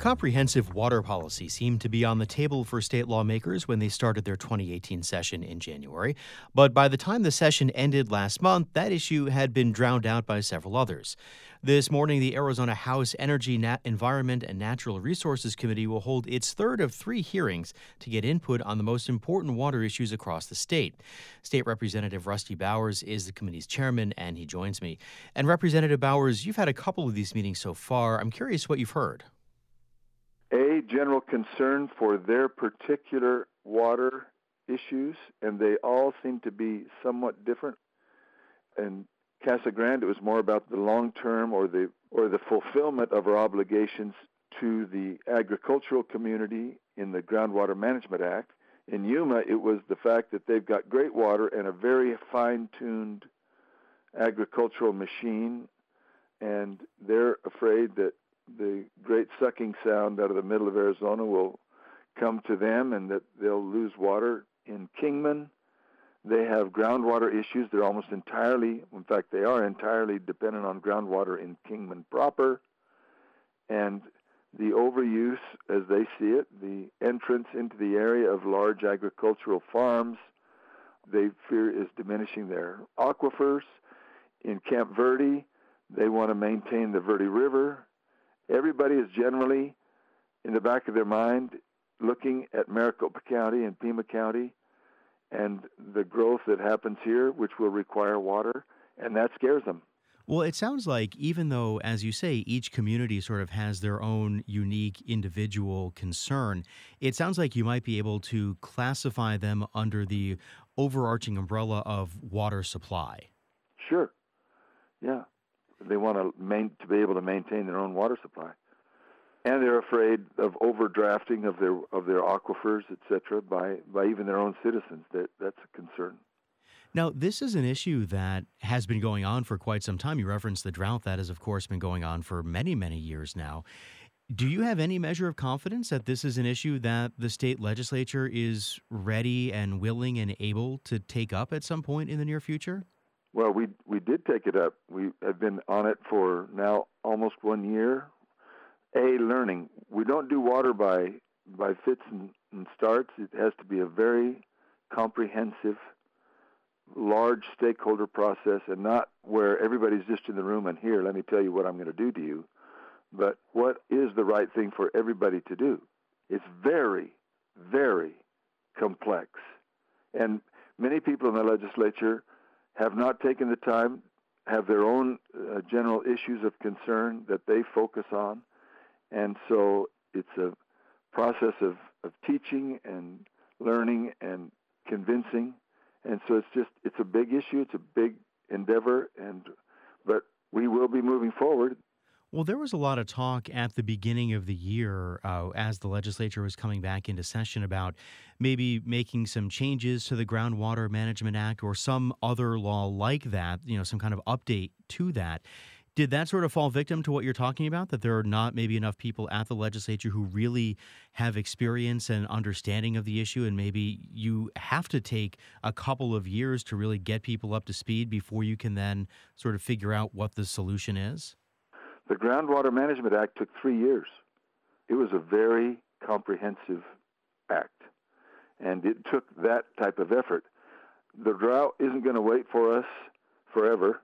Comprehensive water policy seemed to be on the table for state lawmakers when they started their 2018 session in January. But by the time the session ended last month, that issue had been drowned out by several others. This morning, the Arizona House Energy, Environment, and Natural Resources Committee will hold its third of three hearings to get input on the most important water issues across the state. State Representative Rusty Bowers is the committee's chairman, and he joins me. And Representative Bowers, you've had a couple of these meetings so far. I'm curious what you've heard. A general concern for their particular water issues, and they all seem to be somewhat different. In Casa Grande, it was more about the long-term or the fulfillment of our obligations to the agricultural community in the Groundwater Management Act. In Yuma, it was the fact that they've got great water and a very fine-tuned agricultural machine, and they're afraid that the great sucking sound out of the middle of Arizona will come to them and that they'll lose water. In Kingman, they have groundwater issues. They're almost entirely, in fact, they are entirely dependent on groundwater in Kingman proper. And the overuse, as they see it, the entrance into the area of large agricultural farms, they fear is diminishing their aquifers. In Camp Verde, they want to maintain the Verde River. Everybody is generally, in the back of their mind, looking at Maricopa County and Pima County and the growth that happens here, which will require water, and that scares them. Well, it sounds like even though, as you say, each community sort of has their own unique individual concern, it sounds like you might be able to classify them under the overarching umbrella of water supply. Sure. Yeah. They want to be able to maintain their own water supply, and they're afraid of overdrafting of their aquifers, etc., by even their own citizens. That's a concern. Now, this is an issue that has been going on for quite some time. You referenced the drought that has, of course, been going on for many, many years now. Do you have any measure of confidence that this is an issue that the state legislature is ready and willing and able to take up at some point in the near future? Well, we did take it up. We have been on it for now almost 1 year. Learning. We don't do water by fits and starts. It has to be a very comprehensive, large stakeholder process, and not where everybody's just in the room and here, let me tell you what I'm going to do to you, but what is the right thing for everybody to do. It's very, very complex. And many people in the legislature have not taken the time, have their own general issues of concern that they focus on. And so it's a process of teaching and learning and convincing. And so it's a big issue, it's a big endeavor, but we will be moving forward. Well, there was a lot of talk at the beginning of the year as the legislature was coming back into session about maybe making some changes to the Groundwater Management Act or some other law like that, some kind of update to that. Did that sort of fall victim to what you're talking about, that there are not maybe enough people at the legislature who really have experience and understanding of the issue, and maybe you have to take a couple of years to really get people up to speed before you can then sort of figure out what the solution is? The Groundwater Management Act took 3 years. It was a very comprehensive act, and it took that type of effort. The drought isn't going to wait for us forever,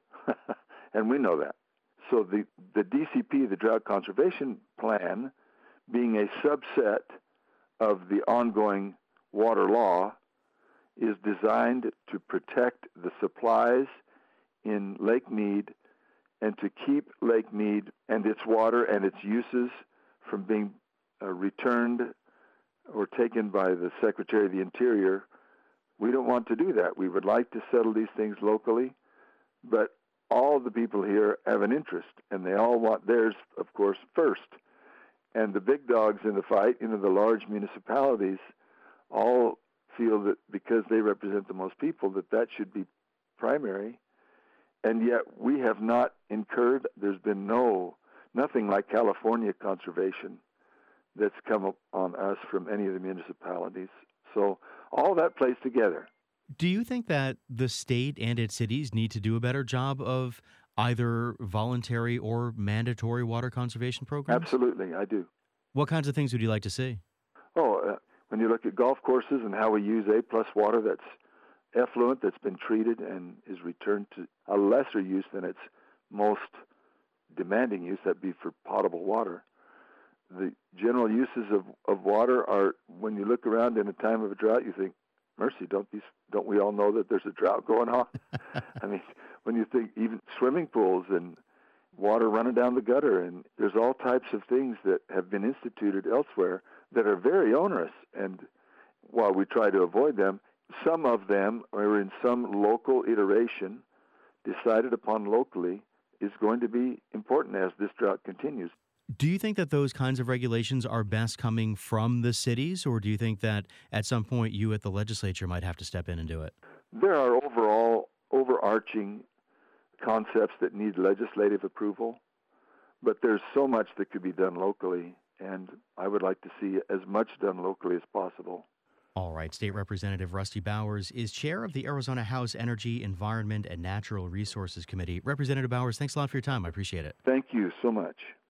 and we know that. So the DCP, the Drought Conservation Plan, being a subset of the ongoing water law, is designed to protect the supplies in Lake Mead and to keep Lake Mead and its water and its uses from being returned or taken by the Secretary of the Interior. We don't want to do that. We would like to settle these things locally, but all the people here have an interest, and they all want theirs, of course, first. And the big dogs in the fight, the large municipalities, all feel that because they represent the most people, that should be primary. And yet we have not incurred, there's been nothing like California conservation that's come on us from any of the municipalities. So all that plays together. Do you think that the state and its cities need to do a better job of either voluntary or mandatory water conservation programs? Absolutely, I do. What kinds of things would you like to see? When you look at golf courses and how we use A-plus water that's effluent, that's been treated and is returned to a lesser use than its most demanding use, that'd be for potable water. The general uses of water are, when you look around in a time of a drought, you think, mercy, don't we all know that there's a drought going on? I mean, when you think even swimming pools and water running down the gutter, and there's all types of things that have been instituted elsewhere that are very onerous. And while we try to avoid them, some of them are in some local iteration decided upon locally is going to be important as this drought continues. Do you think that those kinds of regulations are best coming from the cities, or do you think that at some point you at the legislature might have to step in and do it? There are overall overarching concepts that need legislative approval, but there's so much that could be done locally, and I would like to see as much done locally as possible. All right. State Representative Rusty Bowers is chair of the Arizona House Energy, Environment, and Natural Resources Committee. Representative Bowers, thanks a lot for your time. I appreciate it. Thank you so much.